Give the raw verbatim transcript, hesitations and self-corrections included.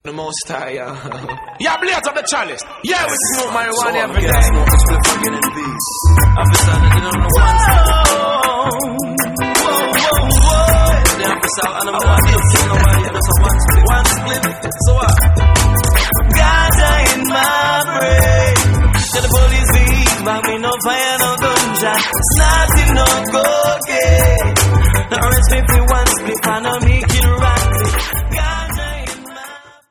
The most high, yeah. Yeah, blaze up the chalice. Yeah, we smoke marijuana every day. I'm just standing on the one side. Whoa, whoa, whoa. They have this out and I'm not here to nobody. That's a one split, one split. So what? Gaza in my brain. Tell the police leave, but me no fire, no gunshot. It's not in no cocaine. No arrest me.